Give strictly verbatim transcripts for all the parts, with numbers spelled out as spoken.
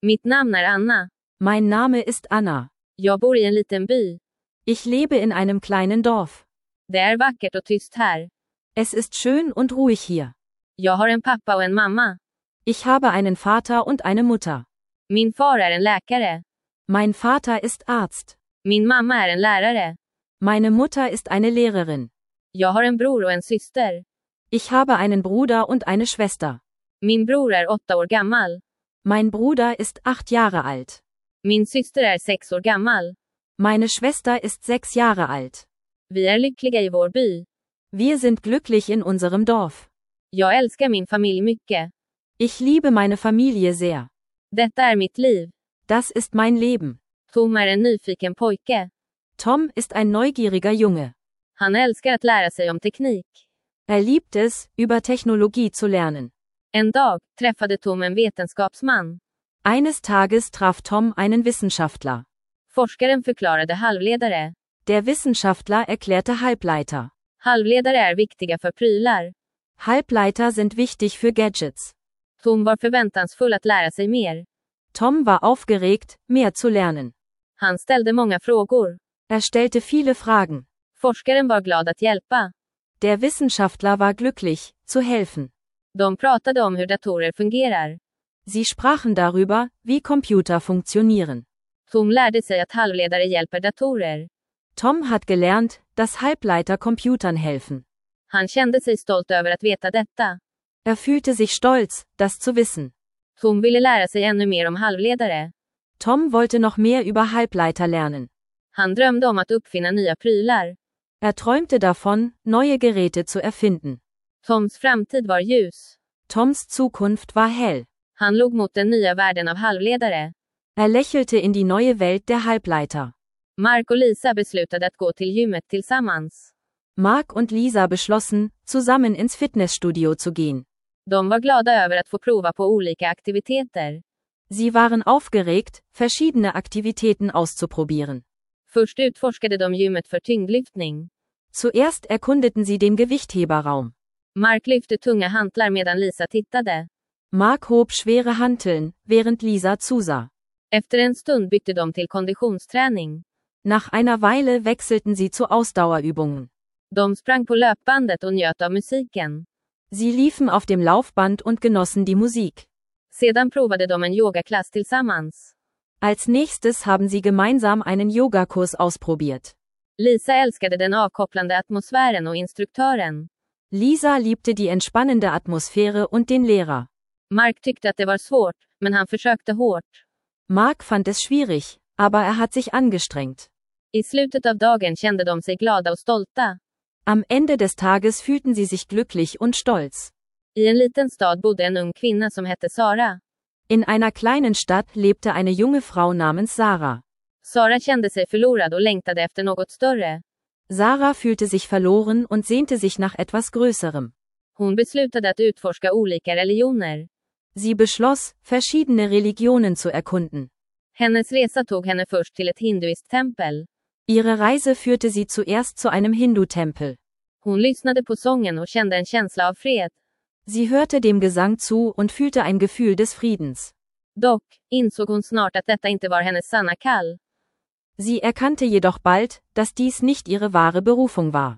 Mitt namn är Anna. Mein Name ist Anna. Jag bor i en liten by. Ich lebe in einem kleinen Dorf. Det är vackert och tyst här. Es ist schön und ruhig hier. Jag har en pappa och en mamma. Ich habe einen Vater und eine Mutter. Min far är en läkare. Mein Vater ist Arzt. Min mamma är en lärare. Meine Mutter ist eine Lehrerin. Jag har en bror och en syster. Ich habe einen Bruder und eine Schwester. Min bror är åtta år gammal. Mein Bruder ist acht Jahre alt. Min syster är sex år gammal. Meine Schwester ist sechs Jahre alt. Vi är lyckliga i vår by. Wir sind glücklich in unserem Dorf. Jag älskar min familj mycket. Ich liebe meine Familie sehr. Detta är mitt liv. Das ist mein Leben. Tom är en nyfiken pojke. Tom ist ein neugieriger Junge. Han älskar att lära sig om teknik. Er liebt es, über Technologie zu lernen. En dag träffade Tom en vetenskapsman. Eines Tages traf Tom einen Wissenschaftler. Forskaren förklarade halvledare. Der Wissenschaftler erklärte Halbleiter. Halvledare är viktiga för prylar. Halbleiter sind wichtig für Gadgets. Tom var förväntansfull att lära sig mer. Tom war aufgeregt, mehr zu lernen. Han ställde många frågor. Er stellte viele Fragen. Forskaren var glad att hjälpa. Der Wissenschaftler war glücklich, zu helfen. De pratade om hur datorer fungerar. Sie sprachen darüber, wie Computer funktionieren. Tom lärde sig att halvledare hjälper datorer. Tom hat gelernt, dass Halbleiter Computern helfen. Han kände sig stolt över att veta detta. Er fühlte sich stolz, das zu wissen. Tom ville lära sig ännu mer om halvledare. Tom wollte noch mehr über Halbleiter lernen. Han drömde om att uppfinna nya prylar. Er träumte davon, neue Geräte zu erfinden. Toms framtid var ljus. Toms Zukunft war hell. Han log mot den nya världen av halvledare. Er lächelte in die neue Welt der Halbleiter. Mark och Lisa beslutade att gå till gymmet tillsammans. Mark und Lisa beschlossen, zusammen ins Fitnessstudio zu gehen. De var glada över att få prova på olika aktiviteter. Sie waren aufgeregt, verschiedene Aktivitäten auszuprobieren. Först utforskade de gymmet för tyngdlyftning. Zuerst erkundeten sie den Gewichtheberraum. Mark lyfte tunga hantlar medan Lisa tittade. Mark hob schwere Hanteln, während Lisa zusah. Efter en stund bytte de till konditionsträning. Nach einer Weile wechselten sie zu Ausdauerübungen. De sprang på löpbandet och njöt av musiken. Sie liefen auf dem Laufband und genossen die Musik. Sedan provade de en yogaklass tillsammans. Als nächstes haben sie gemeinsam einen Yogakurs ausprobiert. Lisa älskade den avkopplande atmosfären och instruktören. Lisa liebte die entspannende Atmosphäre und den Lehrer. Mark tyckte att det var svårt, men han försökte hårt. Mark fand es schwierig, aber er hat sich angestrengt. I slutet av dagen kände de sig glada och stolta. Am Ende des Tages fühlten sie sich glücklich und stolz. I en liten stad bodde en ung kvinna som hette Sara. In einer kleinen Stadt lebte eine junge Frau namens Sarah. Sara kände sig förlorad och längtade efter något större. Sarah fühlte sich verloren und sehnte sich nach etwas Größerem. Hon beslutade att utforska olika religioner. Sie beschloss, verschiedene Religionen zu erkunden. Hennes resa tog henne först till ett hinduiskt tempel. Ihre Reise führte sie zuerst zu einem Hindu-Tempel. Hon lyssnade på sången och kände en känsla av fred. Sie hörte dem Gesang zu und fühlte ein Gefühl des Friedens. Dock insåg hon snart att detta inte var hennes sanna kall. Sie erkannte jedoch bald, dass dies nicht ihre wahre Berufung war.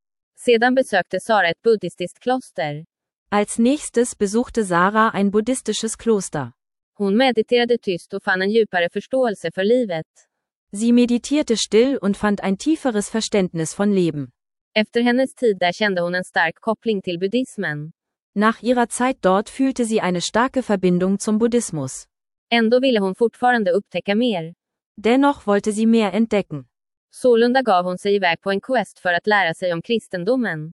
Sedan besökte Sara ett buddhistiskt kloster. Als nächstes besuchte Sarah ein buddhistisches Kloster. Hon mediterade tyst och fann en djupare förståelse för livet. Sie meditierte still und fand ein tieferes Verständnis von Leben. Efter hennes tid där kände hon en stark koppling till buddhismen. Nach ihrer Zeit dort fühlte sie eine starke Verbindung zum Buddhismus. Ändå ville hon fortfarande upptäcka mer. Dennoch wollte sie mehr entdecken. Sålunda gav hon sig iväg på en quest för att lära sig om kristendomen.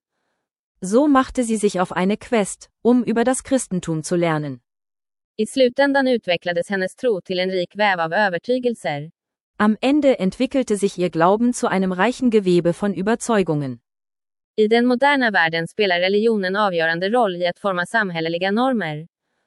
So machte sie sich auf eine Quest, um über das Christentum zu lernen. I slutändan utvecklades hennes tro till en rik väv av övertygelser. Am Ende entwickelte sich ihr Glauben zu einem reichen Gewebe von Überzeugungen. I den moderna världen spelar religionen avgörande roll i att forma samhälleliga normer.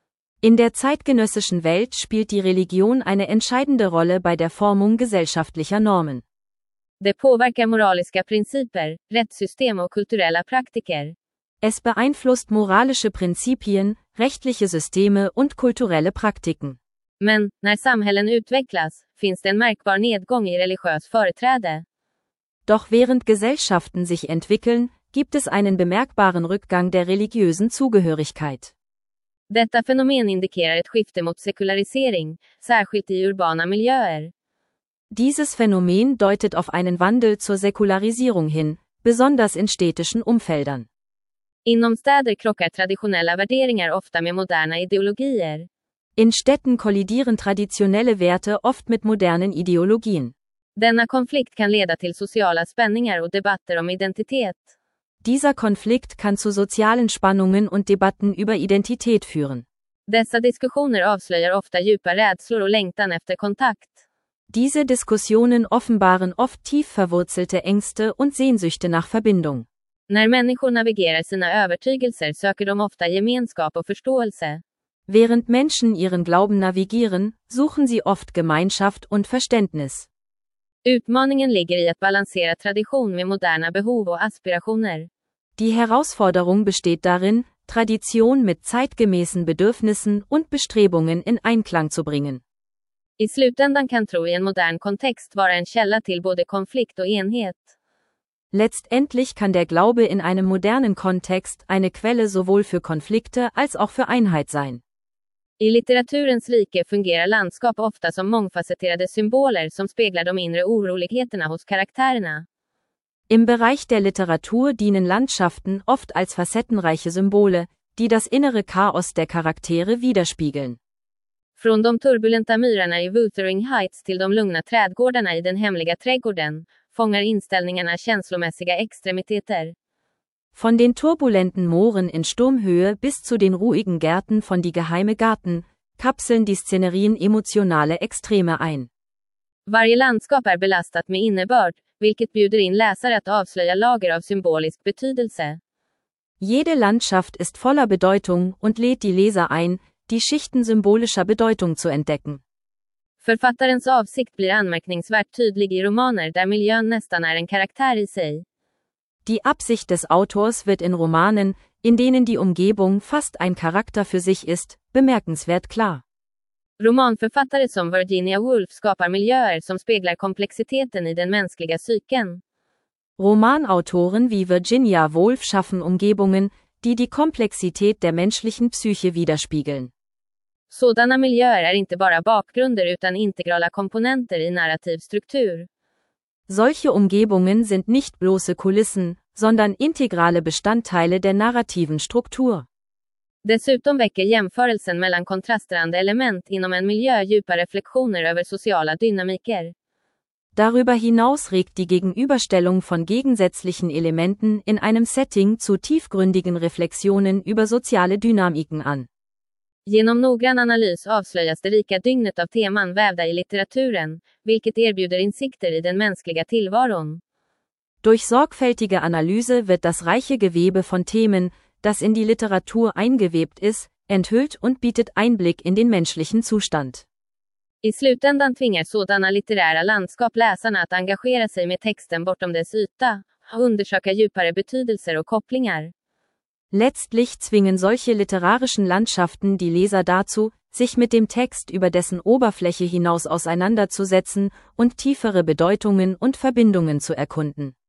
In der zeitgenössischen Welt spielt die Religion eine entscheidende Rolle bei der Formung gesellschaftlicher Normen. Det påverkar moraliska principer, rättssystem och kulturella praktiker. Es beeinflusst moralische Prinzipien, rechtliche Systeme und kulturelle Praktiken. Men, när samhällen utvecklas, finns det en märkbar nedgång i religiös företräde. Doch während Gesellschaften sich entwickeln, gibt es einen bemerkbaren Rückgang der religiösen Zugehörigkeit. Detta fenomen indikerar ett skifte mot sekularisering, särskilt i urbana miljöer. Dieses Phänomen deutet auf einen Wandel zur Säkularisierung hin, besonders in städtischen Umfeldern. Inom städer krockar traditionella värderingar ofta med moderna ideologier. In Städten kollidieren traditionelle Werte oft mit modernen Ideologien. Denna konflikt kan leda till sociala spänningar och debatter om identitet. Dieser Konflikt kann zu sozialen Spannungen und Debatten über Identität führen. Dessa diskussioner avslöjar ofta djupa rädslor och längtan efter kontakt. Diese Diskussionen offenbaren oft tief verwurzelte Ängste und Sehnsüchte nach Verbindung. När människor navigerar sina övertygelser söker de ofta gemenskap och förståelse. Während Menschen ihren Glauben navigieren, suchen sie oft Gemeinschaft und Verständnis. Utmaningen ligger i att balansera tradition med moderna behov och aspirationer. Die Herausforderung besteht darin, Tradition mit zeitgemäßen Bedürfnissen und Bestrebungen in Einklang zu bringen. I slutändan kan tro i en modern kontext vara en källa till både konflikt och enhet. Letztendlich kann der Glaube in einem modernen Kontext eine Quelle sowohl für Konflikte als auch für Einheit sein. I litteraturens rike fungerar landskap ofta som mångfacetterade symboler som speglar de inre oroligheterna hos karaktärerna. Im Bereich der Literatur dienen Landschaften oft als facettenreiche Symbole, die das innere Chaos der Charaktere widerspiegeln. Från de turbulenta myrarna i Wuthering Heights till de lugna trädgårdarna i den hemliga trädgården, fångar inställningarna känslomässiga extremiteter. Von den turbulenten Mooren in Sturmhöhe bis zu den ruhigen Gärten von Die geheime Garten, kapseln die Szenerien emotionale Extreme ein. Varje landskap är belastat med innebörd, vilket bjuder in läsare att avslöja lager av symbolisk betydelse. Jede Landschaft ist voller Bedeutung und lädt die Leser ein, die Schichten symbolischer Bedeutung zu entdecken. Författarens avsikt blir anmärkningsvärt tydlig i romaner där miljön nästan är en karaktär i sig. Die Absicht des Autors wird in Romanen, in denen die Umgebung fast ein Charakter für sich ist, bemerkenswert klar. Romanförfattare som Virginia Woolf skapar miljöer som speglar komplexiteten i den mänskliga psyken. Romanautoren wie Virginia Woolf schaffen Umgebungen, die die Komplexität der menschlichen Psyche widerspiegeln. Sådana miljöer är inte bara bakgrunder utan integrala komponenter i narrativ struktur. Solche Umgebungen sind nicht bloße Kulissen, sondern integrale Bestandteile der narrativen Struktur. Dessutom väcker jämförelsen mellan kontrasterande element inom en miljö djupa reflektioner över sociala dynamiker. Darüber hinaus regt die Gegenüberstellung von gegensätzlichen Elementen in einem Setting zu tiefgründigen Reflexionen über soziale Dynamiken an. Genom noggrann analys avslöjas det rika dygnet av teman vävda i litteraturen, vilket erbjuder insikter i den mänskliga tillvaron. Durch sorgfältige Analyse wird das reiche Gewebe von Themen, das in die Literatur eingewebt ist, enthüllt und bietet Einblick in den menschlichen Zustand. I slutändan tvingar sådana litterära landskap läsarna att engagera sig med texten bortom dess yta, och undersöka djupare betydelser och kopplingar. Letztlich zwingen solche literarischen Landschaften die Leser dazu, sich mit dem Text über dessen Oberfläche hinaus auseinanderzusetzen und tiefere Bedeutungen und Verbindungen zu erkunden.